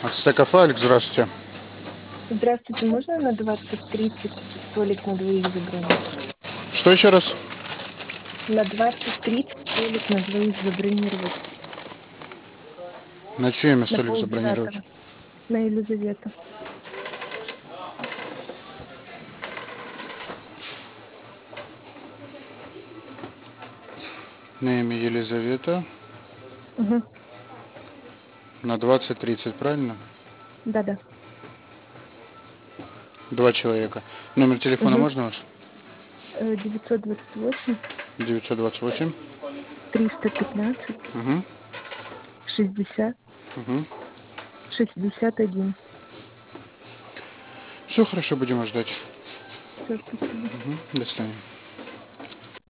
Ацтекофалик, здравствуйте. Здравствуйте, можно на 20:30 столик на двоих забронировать? Что еще раз? На 20:30 столик на двоих забронировать. На чье имя На столик забронировать? полдевятого. На Елизавету. На имя Елизавета. Угу. На 20:30, правильно? Да-да. Два человека. Номер телефона Угу. можно ваш? 928 928. 315 Угу. 60 Угу. 61. Все хорошо, будем ждать. Все, спасибо. До свидания.